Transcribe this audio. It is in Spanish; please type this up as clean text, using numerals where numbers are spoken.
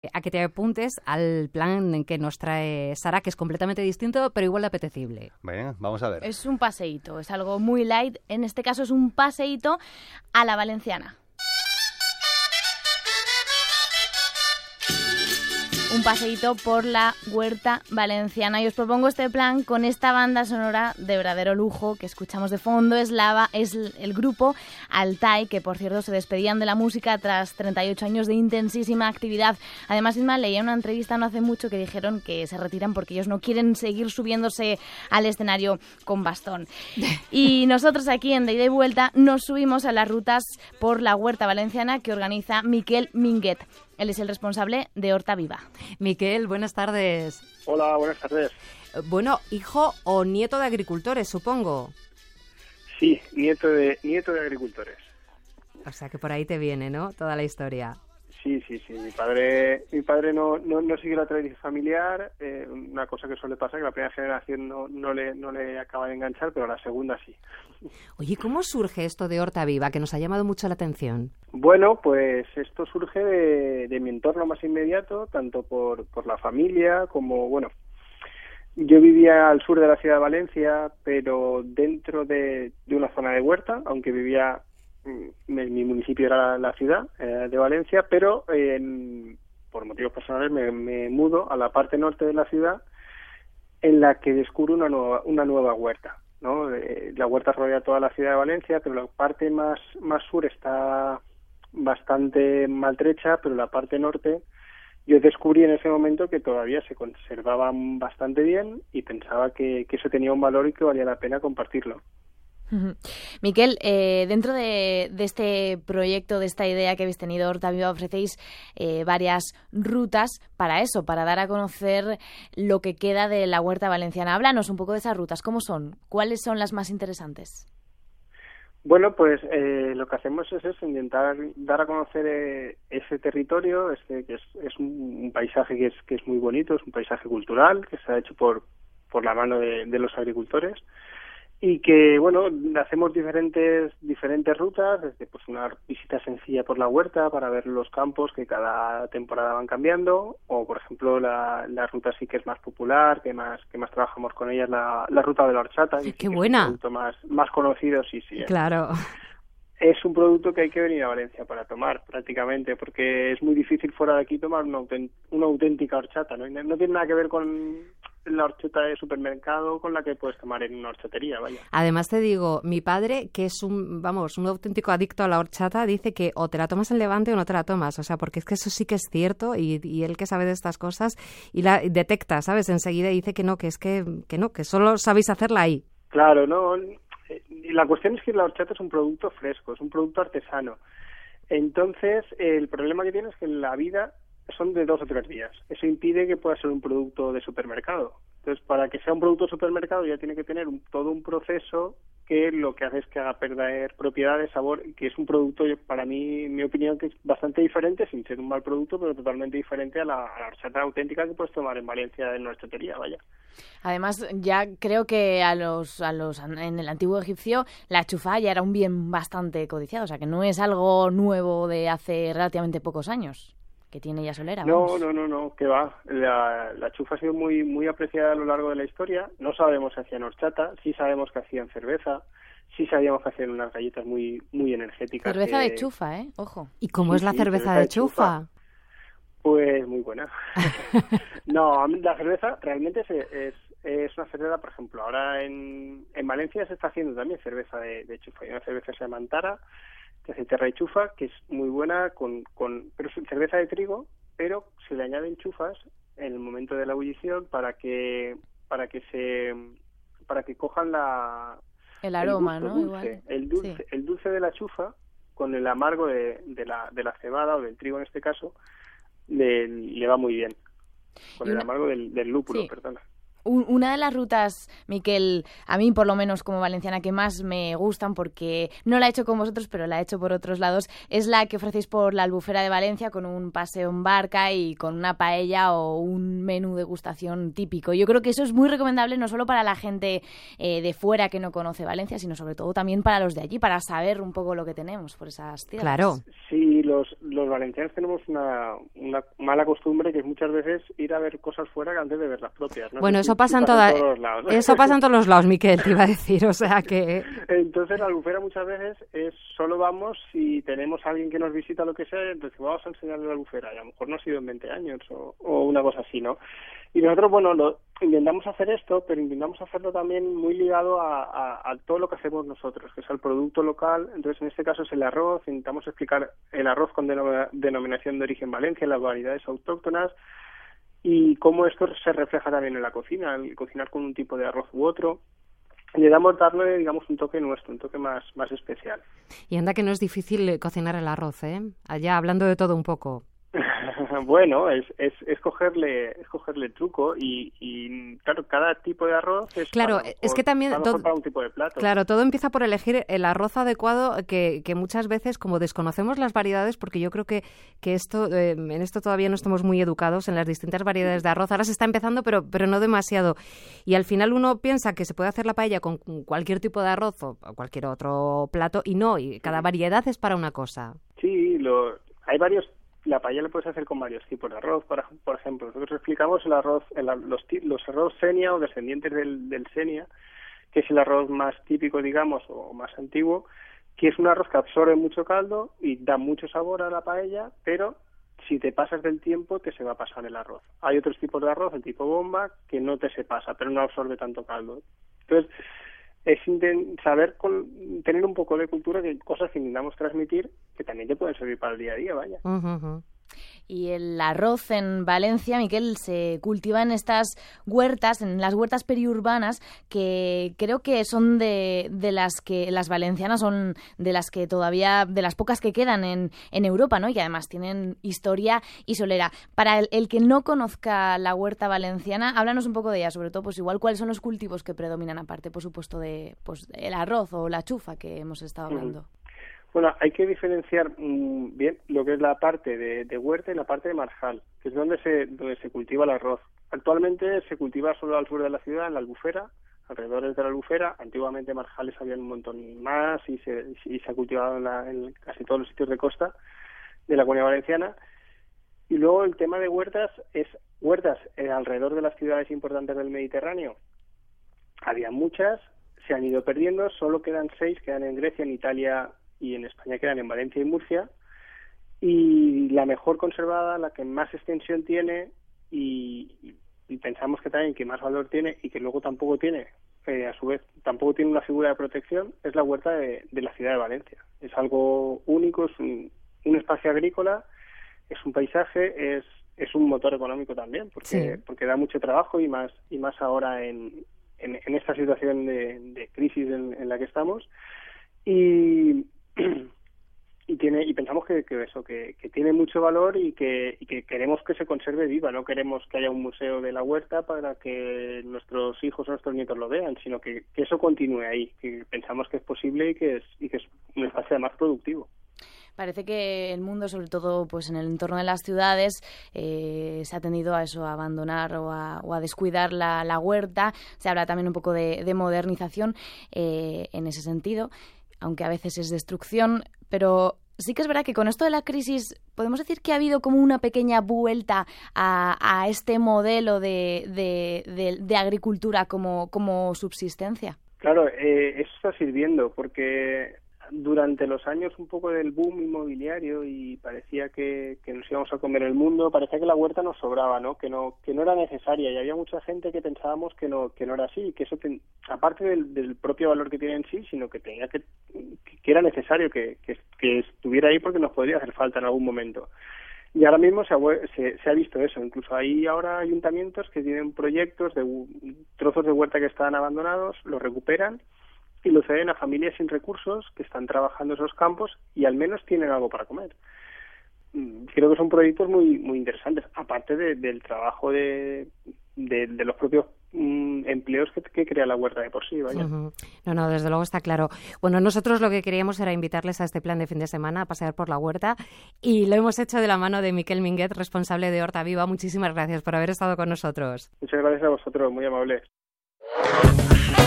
a que te apuntes al plan que nos trae Sara, que es completamente distinto, pero igual de apetecible. Venga, vamos a ver. Es un paseíto, es algo muy light. En este caso es un paseíto a la valenciana. Un paseíto por la huerta valenciana. Y os propongo este plan con esta banda sonora de verdadero lujo que escuchamos de fondo. Es el grupo Altai, que por cierto se despedían de la música tras 38 años de intensísima actividad. Además, Isma, leía una entrevista no hace mucho que dijeron que se retiran porque ellos no quieren seguir subiéndose al escenario con bastón. Y nosotros aquí en De Ida y Vuelta nos subimos a las rutas por la huerta valenciana que organiza Miquel Minguet. Él es el responsable de Horta Viva. Miquel, buenas tardes. Hola, buenas tardes. Bueno, hijo o nieto de agricultores, supongo. Sí, nieto de agricultores. O sea que por ahí te viene, ¿no? Toda la historia. Sí. Mi padre no sigue la tradición familiar. Una cosa que suele pasar, que la primera generación no le acaba de enganchar, pero la segunda sí. Oye, ¿cómo surge esto de Horta Viva, que nos ha llamado mucho la atención? Bueno, pues esto surge de mi entorno más inmediato, tanto por la familia como, bueno, yo vivía al sur de la ciudad de Valencia, pero dentro de una zona de huerta, aunque vivía... Mi municipio era la ciudad de Valencia, pero por motivos personales me mudo a la parte norte de la ciudad, en la que descubro una nueva huerta, ¿no? La huerta rodea toda la ciudad de Valencia, pero la parte más sur está bastante maltrecha, pero la parte norte yo descubrí en ese momento que todavía se conservaban bastante bien y pensaba que eso tenía un valor y que valía la pena compartirlo. Miquel, dentro de este proyecto, de esta idea que habéis tenido, Horta Viva, ofrecéis varias rutas para eso, para dar a conocer lo que queda de la huerta valenciana. Háblanos un poco de esas rutas, ¿cómo son? ¿Cuáles son las más interesantes? Bueno, pues lo que hacemos es eso, intentar dar a conocer ese territorio, que es un paisaje que es muy bonito, es un paisaje cultural que se ha hecho por la mano de los agricultores. Y que, bueno, hacemos diferentes rutas, desde pues una visita sencilla por la huerta para ver los campos que cada temporada van cambiando, o por ejemplo la ruta sí que es más popular, que más trabajamos con ella, es la ruta de la horchata. ¡Qué sí buena! Es un producto más conocido, sí. Claro. Es un producto que hay que venir a Valencia para tomar, prácticamente, porque es muy difícil fuera de aquí tomar una auténtica horchata, ¿no? No tiene nada que ver con la horchata de supermercado con la que puedes tomar en una horchatería, vaya. Además te digo, mi padre, que es un auténtico adicto a la horchata, dice que o te la tomas en Levante o no te la tomas, o sea, porque es que eso sí que es cierto y él que sabe de estas cosas y la detecta, ¿sabes? Enseguida dice que no, que solo sabéis hacerla ahí. Claro, no. La cuestión es que la horchata es un producto fresco, es un producto artesano. Entonces, el problema que tiene es que en la vida son de 2 o 3 días. Eso impide que pueda ser un producto de supermercado. Entonces, para que sea un producto de supermercado ya tiene que tener todo un proceso que lo que hace es que haga perder propiedades, sabor, que es un producto, para mí, mi opinión, que es bastante diferente, sin ser un mal producto, pero totalmente diferente a la horchata auténtica que puedes tomar en Valencia en una horchatería, vaya. Además, ya creo que en el antiguo egipcio la chufá ya era un bien bastante codiciado, o sea que no es algo nuevo de hace relativamente pocos años, que tiene ya solera. No, que va. La chufa ha sido muy, muy apreciada a lo largo de la historia. No sabemos si hacían horchata, sí sabemos que hacían cerveza, sí sabíamos que hacían unas galletas muy, muy energéticas. Cerveza de chufa, ojo. ¿Y cómo es la cerveza de chufa? Pues muy buena. No, la cerveza realmente es una cerveza, por ejemplo, ahora en Valencia se está haciendo también cerveza de chufa. Hay una cerveza que se llama Antara, que hace terra y chufa, que es muy buena, pero es cerveza de trigo, pero se le añaden chufas en el momento de la ebullición para que cojan el aroma, el gusto, ¿no? dulce, Igual. El dulce de la chufa con el amargo de la cebada o del trigo en este caso le va muy bien. Con el amargo del lúpulo, sí. perdona. Una de las rutas, Miquel, a mí por lo menos como valenciana que más me gustan, porque no la he hecho con vosotros, pero la he hecho por otros lados, es la que ofrecéis por la Albufera de Valencia, con un paseo en barca y con una paella o un menú degustación típico. Yo creo que eso es muy recomendable no solo para la gente de fuera que no conoce Valencia, sino sobre todo también para los de allí, para saber un poco lo que tenemos por esas tierras. Claro. Sí, los valencianos tenemos una mala costumbre, que es muchas veces ir a ver cosas fuera antes de ver las propias, ¿no? Bueno, eso pasa en todos lados. Eso pasa en todos los lados, Miquel, te iba a decir, o sea que... Entonces, la Albufera muchas veces solo vamos si tenemos a alguien que nos visita, lo que sea, entonces vamos a enseñarle la Albufera, y a lo mejor no ha sido en 20 años o una cosa así, ¿no? Y nosotros, bueno, intentamos hacer esto, pero intentamos hacerlo también muy ligado a todo lo que hacemos nosotros, que es el producto local. Entonces, en este caso es el arroz. Intentamos explicar el arroz con denominación de origen Valencia, las variedades autóctonas, y cómo esto se refleja también en la cocina, el cocinar con un tipo de arroz u otro. Intentamos darle, digamos, un toque nuestro, un toque más especial. Y anda que no es difícil cocinar el arroz, ¿eh? Allá hablando de todo un poco. Bueno, es cogerle el truco y claro, cada tipo de arroz es que también para un tipo de plato. Claro, todo empieza por elegir el arroz adecuado, que muchas veces, como desconocemos las variedades, porque yo creo que esto en esto todavía no estamos muy educados en las distintas variedades de arroz. Ahora se está empezando, pero no demasiado. Y al final uno piensa que se puede hacer la paella con cualquier tipo de arroz o cualquier otro plato, y cada variedad es para una cosa. Sí, hay varios. La paella la puedes hacer con varios tipos de arroz. Por ejemplo, nosotros explicamos el arroz, los arroz senia o descendientes del senia, que es el arroz más típico, digamos, o más antiguo, que es un arroz que absorbe mucho caldo y da mucho sabor a la paella, pero si te pasas del tiempo te se va a pasar el arroz. Hay otros tipos de arroz, el tipo bomba, que no te se pasa, pero no absorbe tanto caldo. Entonces, es saber tener un poco de cultura de cosas que intentamos transmitir que también te pueden servir para el día a día, vaya. Uh-huh. Y el arroz en Valencia, Miquel, se cultiva en estas huertas, en las huertas periurbanas, que creo que son de las que las valencianas son de las que todavía, de las pocas que quedan en Europa, ¿no? Y además tienen historia y solera. Para el que no conozca la huerta valenciana, háblanos un poco de ella, sobre todo, pues igual cuáles son los cultivos que predominan, aparte, por supuesto, de el arroz o la chufa que hemos estado hablando. Bueno, hay que diferenciar bien lo que es la parte de huerta y la parte de marjal, que es donde se cultiva el arroz. Actualmente se cultiva solo al sur de la ciudad, en la Albufera, alrededor de la Albufera. Antiguamente marjales había un montón más y se ha cultivado en casi todos los sitios de costa de la Comunidad Valenciana. Y luego el tema de huertas es huertas alrededor de las ciudades importantes del Mediterráneo. Había muchas, se han ido perdiendo, solo quedan 6, quedan en Grecia, en Italia y en España, quedan en Valencia y Murcia, y la mejor conservada, la que más extensión tiene y pensamos que también que más valor tiene y que luego tampoco tiene, a su vez, tampoco tiene una figura de protección, es la huerta de la ciudad de Valencia. Es algo único, es un espacio agrícola, es un paisaje, es un motor económico también, porque da mucho trabajo y más ahora en esta situación de crisis en la que estamos. Y pensamos que tiene mucho valor y que queremos que se conserve viva. No queremos que haya un museo de la huerta para que nuestros hijos o nuestros nietos lo vean, sino que eso continúe ahí, que pensamos que es posible y que es un espacio además productivo. Parece que el mundo, sobre todo pues en el entorno de las ciudades, se ha tendido a eso, a abandonar o a descuidar la huerta. Se habla también un poco de modernización en ese sentido, aunque a veces es destrucción, pero sí que es verdad que con esto de la crisis podemos decir que ha habido como una pequeña vuelta a este modelo de agricultura como subsistencia. Claro, eso está sirviendo porque durante los años un poco del boom inmobiliario y parecía que nos íbamos a comer el mundo, parecía que la huerta nos sobraba, ¿no? Que no era necesaria, y había mucha gente que pensábamos que no era así, que eso aparte del propio valor que tiene en sí, sino que tenía que era necesario que estuviera ahí porque nos podría hacer falta en algún momento. Y ahora mismo se ha visto eso. Incluso hay ahora ayuntamientos que tienen proyectos de trozos de huerta que están abandonados, los recuperan y lo ceden a familias sin recursos que están trabajando esos campos y al menos tienen algo para comer. Creo que son proyectos muy muy interesantes, aparte del trabajo de los propios empleos que crea la huerta de por sí, vaya. No, desde luego está claro. Bueno, nosotros lo que queríamos era invitarles a este plan de fin de semana a pasear por la huerta y lo hemos hecho de la mano de Miquel Minguet, responsable de Horta Viva. Muchísimas gracias por haber estado con nosotros. Muchas gracias a vosotros, muy amables.